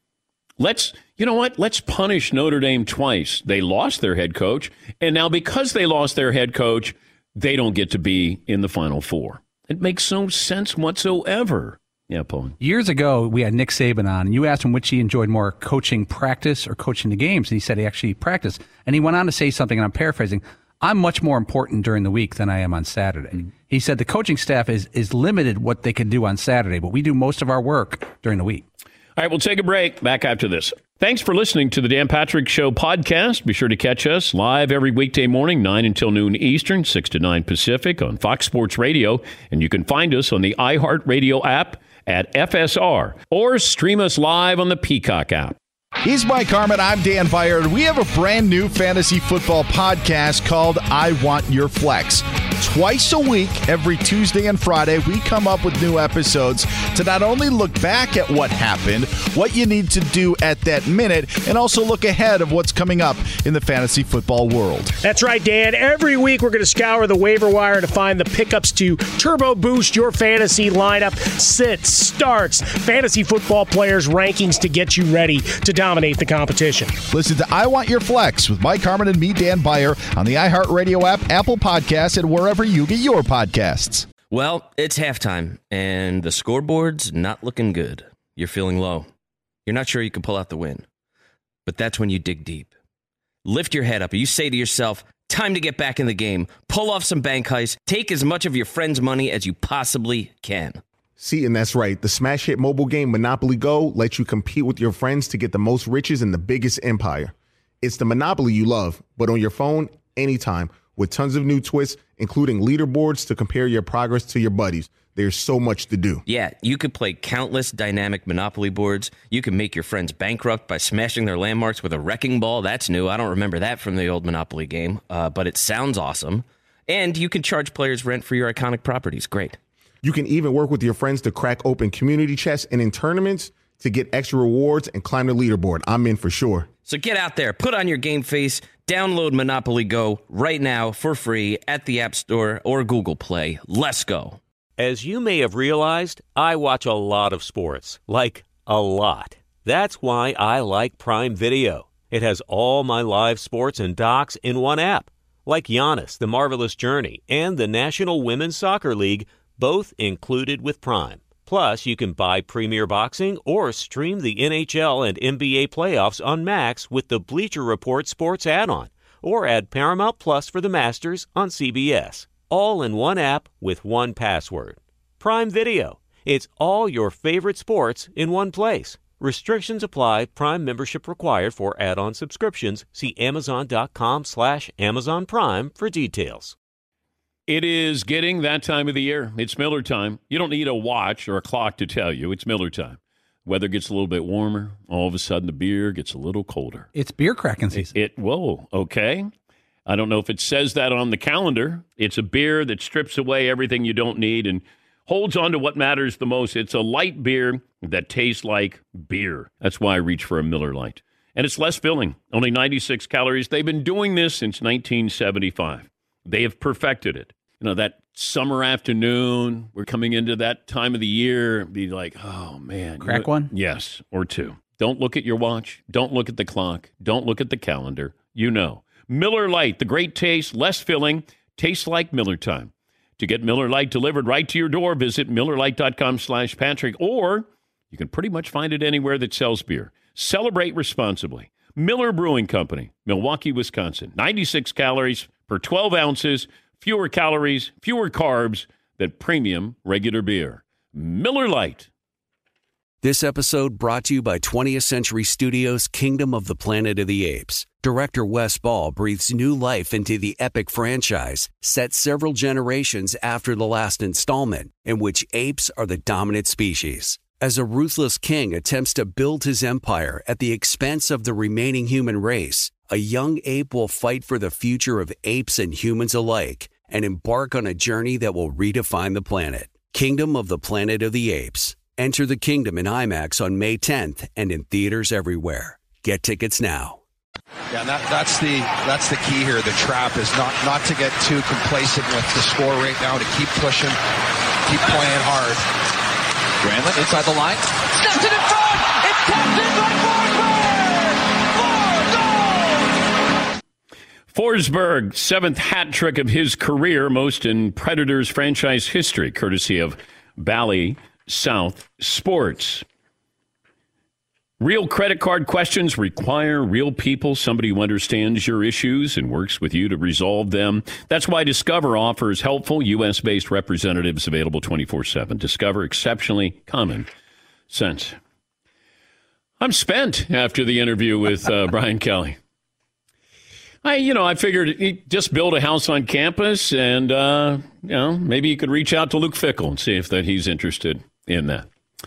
You know what? Let's punish Notre Dame twice. They lost their head coach, and now because they lost their head coach, they don't get to be in the Final Four. It makes no sense whatsoever. Yeah, Paul. Years ago, we had Nick Saban on, and you asked him which he enjoyed more, coaching practice or coaching the games, and he said he actually practiced. And he went on to say something, and I'm paraphrasing, I'm much more important during the week than I am on Saturday. Mm-hmm. He said the coaching staff is limited what they can do on Saturday, but we do most of our work during the week. All right, we'll take a break. Back after this. Thanks for listening to the Dan Patrick Show podcast. Be sure to catch us live every weekday morning, 9 until noon Eastern, 6 to 9 Pacific on Fox Sports Radio. And you can find us on the iHeartRadio app at FSR or stream us live on the Peacock app. He's Mike Harmon. I'm Dan Beyer, and we have a brand new fantasy football podcast called I Want Your Flex. Twice a week, every Tuesday and Friday, we come up with new episodes to not only look back at what happened, what you need to do at that minute, and also look ahead of what's coming up in the fantasy football world. That's right, Dan. Every week, we're going to scour the waiver wire to find the pickups to turbo boost your fantasy lineup, sits, starts, fantasy football players' rankings to get you ready to dominate the competition. Listen to I Want Your Flex with Mike Harmon and me, Dan Beyer, on the iHeartRadio app, Apple Podcasts, and wherever you get your podcasts. Well, it's halftime, and the scoreboard's not looking good. You're feeling low. You're not sure you can pull out the win. But that's when you dig deep. Lift your head up. You say to yourself, time to get back in the game. Pull off some bank heists. Take as much of your friend's money as you possibly can. See, and that's right. The smash hit mobile game Monopoly Go lets you compete with your friends to get the most riches in the biggest empire. It's the Monopoly you love, but on your phone, anytime, with tons of new twists, including leaderboards to compare your progress to your buddies. There's so much to do. Yeah, you could play countless dynamic Monopoly boards. You can make your friends bankrupt by smashing their landmarks with a wrecking ball. That's new. I don't remember that from the old Monopoly game, but it sounds awesome. And you can charge players rent for your iconic properties. Great. You can even work with your friends to crack open community chests and in tournaments to get extra rewards and climb the leaderboard. I'm in for sure. So get out there, put on your game face, download Monopoly Go right now for free at the App Store or Google Play. Let's go. As you may have realized, I watch a lot of sports. Like, a lot. That's why I like Prime Video. It has all my live sports and docs in one app. Like Giannis, The Marvelous Journey, and the National Women's Soccer League, both included with Prime. Plus, you can buy Premier Boxing or stream the NHL and NBA playoffs on Max with the Bleacher Report Sports add-on, or add Paramount Plus for the Masters on CBS. All in one app with one password. Prime Video. It's all your favorite sports in one place. Restrictions apply. Prime membership required for add-on subscriptions. See Amazon.com/Amazon Prime for details. It is getting that time of the year. It's Miller time. You don't need a watch or a clock to tell you. It's Miller time. Weather gets a little bit warmer. All of a sudden, the beer gets a little colder. It's beer cracking season. Whoa, okay. I don't know if it says that on the calendar. It's a beer that strips away everything you don't need and holds on to what matters the most. It's a light beer that tastes like beer. That's why I reach for a Miller Lite. And it's less filling, only 96 calories. They've been doing this since 1975. They have perfected it. You know, that summer afternoon, we're coming into that time of the year, be like, oh, man. Crack one? Yes, or two. Don't look at your watch. Don't look at the clock. Don't look at the calendar. You know. Miller Lite, the great taste, less filling, tastes like Miller time. To get Miller Lite delivered right to your door, visit MillerLite.com/Patrick, or you can pretty much find it anywhere that sells beer. Celebrate responsibly. Miller Brewing Company, Milwaukee, Wisconsin. 96 calories per 12 ounces, fewer calories, fewer carbs than premium regular beer. Miller Lite. This episode brought to you by 20th Century Studios' Kingdom of the Planet of the Apes. Director Wes Ball breathes new life into the epic franchise, set several generations after the last installment, in which apes are the dominant species. As a ruthless king attempts to build his empire at the expense of the remaining human race, a young ape will fight for the future of apes and humans alike and embark on a journey that will redefine the planet. Kingdom of the Planet of the Apes. Enter the kingdom in IMAX on May 10th and in theaters everywhere. Get tickets now. Yeah, and that's the key here. The trap is not to get too complacent with the score right now, to keep pushing, keep playing hard. Granlund inside the line, steps it in front, it's tapped in by Forsberg, 7th hat trick of his career, most in Predators franchise history, courtesy of Bally South Sports. Real credit card questions require real people, somebody who understands your issues and works with you to resolve them. That's why Discover offers helpful U.S.-based representatives available 24/7. Discover, exceptionally common sense. I'm spent after the interview with Brian Kelly. I figured he'd just build a house on campus and, maybe you could reach out to Luke Fickell and see if he's interested in that.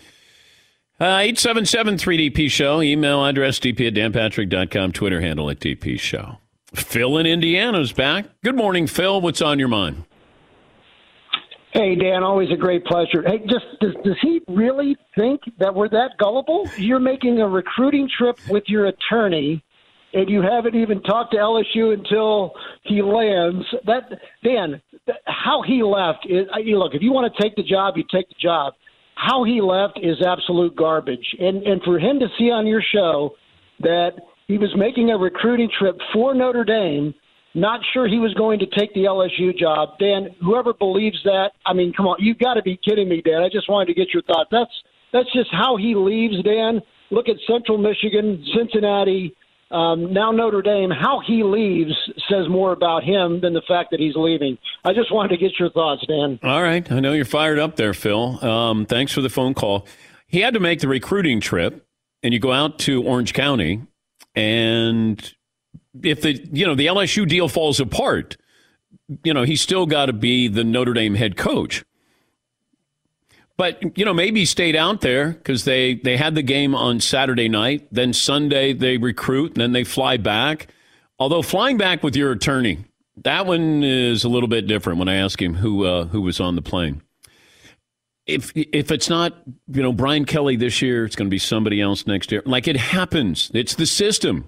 877-3DP Show. Email address dp@danpatrick.com. Twitter handle @DP Show. Phil in Indiana's back. Good morning, Phil. What's on your mind? Hey, Dan, always a great pleasure. Hey, does he really think that we're that gullible? You're making a recruiting trip with your attorney, and you haven't even talked to LSU until he lands. Dan, how he left is, look, if you want to take the job, you take the job. How he left is absolute garbage. And for him to see on your show that he was making a recruiting trip for Notre Dame, not sure he was going to take the LSU job. Dan, whoever believes that, I mean, come on, you've got to be kidding me, Dan. I just wanted to get your thoughts. That's just how he leaves, Dan. Look at Central Michigan, Cincinnati, now Notre Dame. How he leaves says more about him than the fact that he's leaving. I just wanted to get your thoughts, Dan. All right. I know you're fired up there, Phil. Thanks for the phone call. He had to make the recruiting trip, and you go out to Orange County, and if the LSU deal falls apart, he's still got to be the Notre Dame head coach. But, maybe he stayed out there because they had the game on Saturday night. Then Sunday they recruit, and then they fly back. Although flying back with your attorney, that one is a little bit different when I ask him who was on the plane. If it's not, Brian Kelly this year, it's going to be somebody else next year. Like, it happens. It's the system.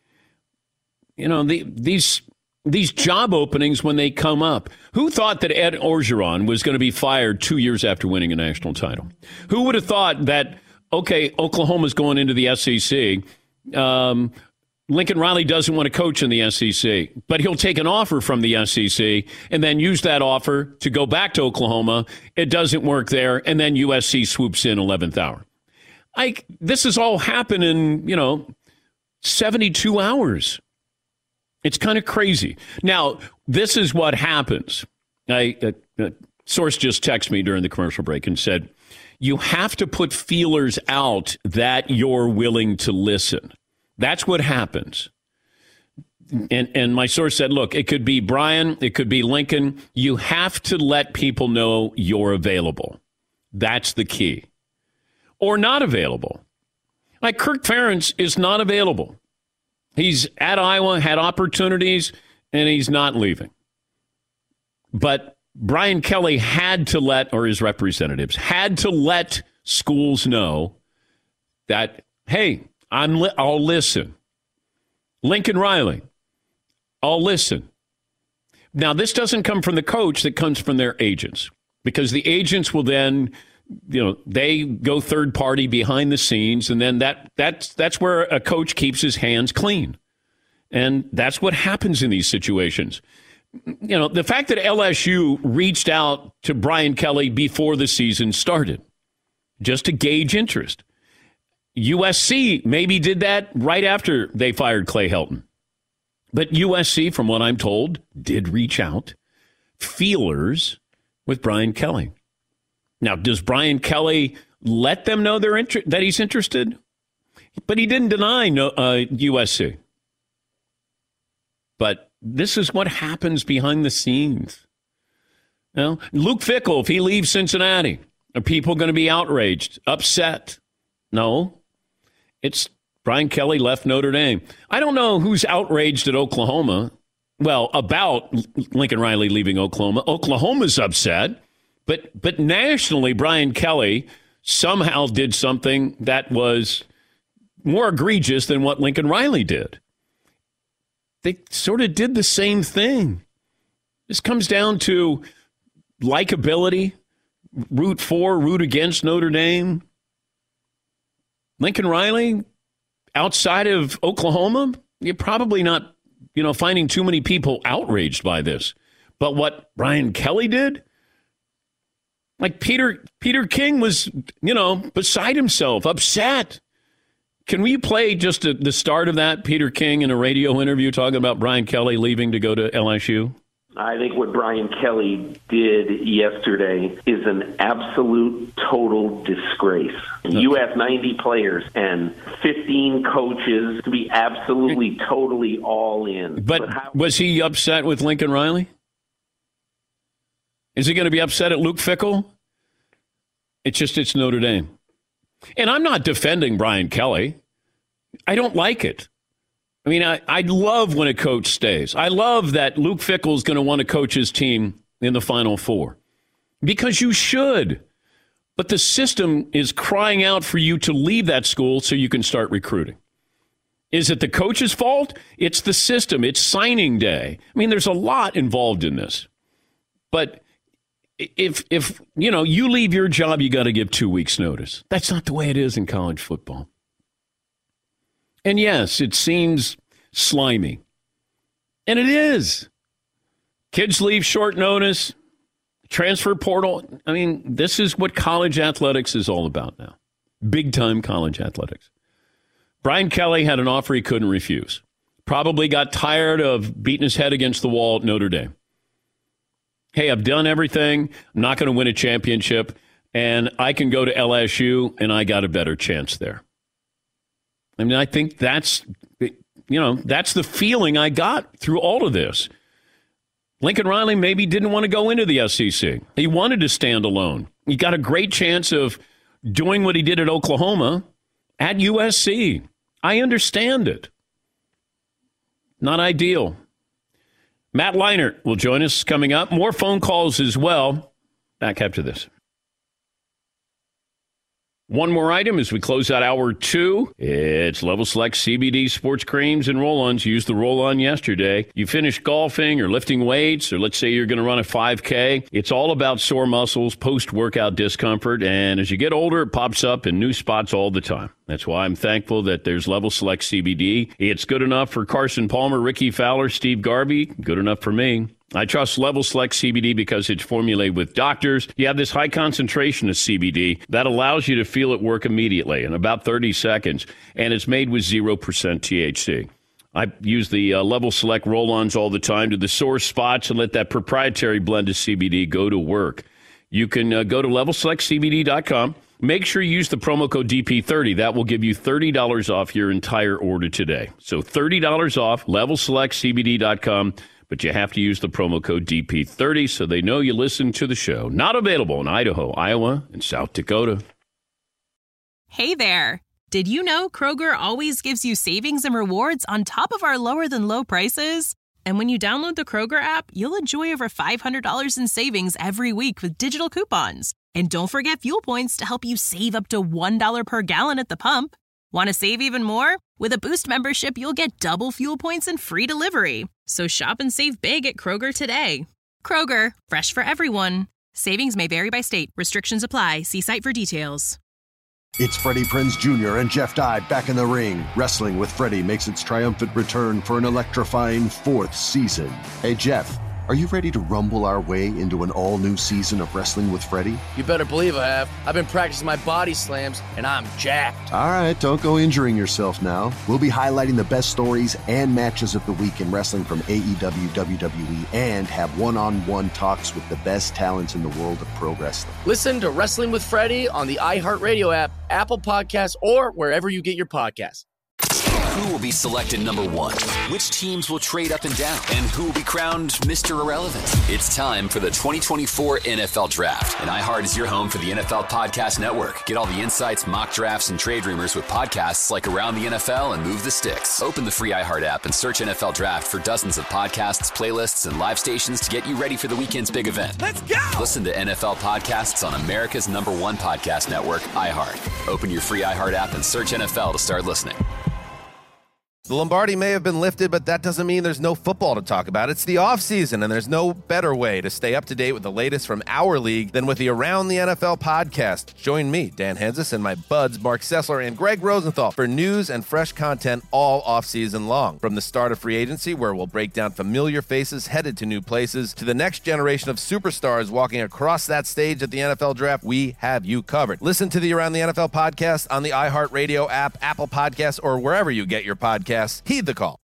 These job openings, when they come up, who thought that Ed Orgeron was going to be fired 2 years after winning a national title? Who would have thought that, okay, Oklahoma's going into the SEC. Lincoln Riley doesn't want to coach in the SEC, but he'll take an offer from the SEC and then use that offer to go back to Oklahoma. It doesn't work there, and then USC swoops in 11th hour. This has all happened in, 72 hours. It's kind of crazy. Now, this is what happens. A source just texted me during the commercial break and said, you have to put feelers out that you're willing to listen. That's what happens. And my source said, look, it could be Brian, it could be Lincoln. You have to let people know you're available. That's the key. or not available. Like Kirk Ferentz is not available. He's at Iowa, had opportunities, and he's not leaving. But Brian Kelly had to let, or his representatives, had to let schools know that, hey, I'll listen. Lincoln Riley, I'll listen. Now, this doesn't come from the coach, that comes from their agents, because the agents will then, they go third party behind the scenes, and then that's where a coach keeps his hands clean. And that's what happens in these situations. The fact that LSU reached out to Brian Kelly before the season started, just to gauge interest. USC maybe did that right after they fired Clay Helton. But USC, from what I'm told, did reach out, feelers, with Brian Kelly. Now, does Brian Kelly let them know that he's interested? But he didn't deny USC. But this is what happens behind the scenes. Luke Fickell, if he leaves Cincinnati, are people going to be outraged, upset? No. It's Brian Kelly left Notre Dame. I don't know who's outraged at Oklahoma. Well, about Lincoln Riley leaving Oklahoma. Oklahoma's upset. But nationally, Brian Kelly somehow did something that was more egregious than what Lincoln Riley did. They sort of did the same thing. This comes down to likability, root for, root against Notre Dame. Lincoln Riley, outside of Oklahoma, you're probably not, finding too many people outraged by this. But what Brian Kelly did, like Peter King was, beside himself, upset. Can we play just the start of that, Peter King in a radio interview talking about Brian Kelly leaving to go to LSU? I think what Brian Kelly did yesterday is an absolute total disgrace. You have 90 players and 15 coaches to be absolutely, totally all in. But was he upset with Lincoln Riley? Is he going to be upset at Luke Fickell? It's Notre Dame. And I'm not defending Brian Kelly. I don't like it. I mean, I love when a coach stays. I love that Luke Fickell is going to want to coach his team in the Final Four. Because you should. But the system is crying out for you to leave that school so you can start recruiting. Is it the coach's fault? It's the system. It's signing day. I mean, there's a lot involved in this. But if you leave your job, you got to give 2 weeks' notice. That's not the way it is in college football. And yes, it seems slimy. And it is. Kids leave short notice, transfer portal. I mean, this is what college athletics is all about now. Big-time college athletics. Brian Kelly had an offer he couldn't refuse. Probably got tired of beating his head against the wall at Notre Dame. Hey, I've done everything. I'm not going to win a championship. And I can go to LSU, and I got a better chance there. I mean, I think that's the feeling I got through all of this. Lincoln Riley maybe didn't want to go into the SEC. He wanted to stand alone. He got a great chance of doing what he did at Oklahoma at USC. I understand it. Not ideal. Matt Leinart will join us coming up. More phone calls as well. Back after this. One more item as we close out hour 2. It's Level Select CBD sports creams and roll-ons. You used the roll-on yesterday. You finished golfing or lifting weights, or let's say you're going to run a 5K. It's all about sore muscles, post-workout discomfort, and as you get older, it pops up in new spots all the time. That's why I'm thankful that there's Level Select CBD. It's good enough for Carson Palmer, Ricky Fowler, Steve Garvey. Good enough for me. I trust Level Select CBD because it's formulated with doctors. You have this high concentration of CBD that allows you to feel it work immediately in about 30 seconds, and it's made with 0% THC. I use the Level Select roll-ons all the time to the sore spots and let that proprietary blend of CBD go to work. You can go to LevelSelectCBD.com. Make sure you use the promo code DP30. That will give you $30 off your entire order today. So $30 off, LevelSelectCBD.com. But you have to use the promo code DP30 so they know you listen to the show. Not available in Idaho, Iowa, and South Dakota. Hey there! Did you know Kroger always gives you savings and rewards on top of our lower-than-low prices? And when you download the Kroger app, you'll enjoy over $500 in savings every week with digital coupons. And don't forget fuel points to help you save up to $1 per gallon at the pump. Want to save even more? With a Boost membership, you'll get double fuel points and free delivery. So shop and save big at Kroger today. Kroger, fresh for everyone. Savings may vary by state. Restrictions apply. See site for details. It's Freddie Prinze Jr. and Jeff Dye back in the ring. Wrestling with Freddie makes its triumphant return for an electrifying 4th season. Hey, Jeff, are you ready to rumble our way into an all-new season of Wrestling with Freddie? You better believe I have. I've been practicing my body slams, and I'm jacked. All right, don't go injuring yourself now. We'll be highlighting the best stories and matches of the week in wrestling from AEW, WWE, and have one-on-one talks with the best talents in the world of pro wrestling. Listen to Wrestling with Freddie on the iHeartRadio app, Apple Podcasts, or wherever you get your podcasts. Who will be selected number 1? Which teams will trade up and down? And who will be crowned Mr. Irrelevant? It's time for the 2024 NFL Draft. And iHeart is your home for the NFL Podcast Network. Get all the insights, mock drafts, and trade rumors with podcasts like Around the NFL and Move the Sticks. Open the free iHeart app and search NFL Draft for dozens of podcasts, playlists, and live stations to get you ready for the weekend's big event. Let's go! Listen to NFL podcasts on America's #1 podcast network, iHeart. Open your free iHeart app and search NFL to start listening. The Lombardi may have been lifted, but that doesn't mean there's no football to talk about. It's the offseason, and there's no better way to stay up to date with the latest from our league than with the Around the NFL podcast. Join me, Dan Hanzus, and my buds, Mark Sessler and Greg Rosenthal, for news and fresh content all offseason long. From the start of free agency, where we'll break down familiar faces headed to new places, to the next generation of superstars walking across that stage at the NFL Draft, we have you covered. Listen to the Around the NFL podcast on the iHeartRadio app, Apple Podcasts, or wherever you get your podcasts. Heed the call.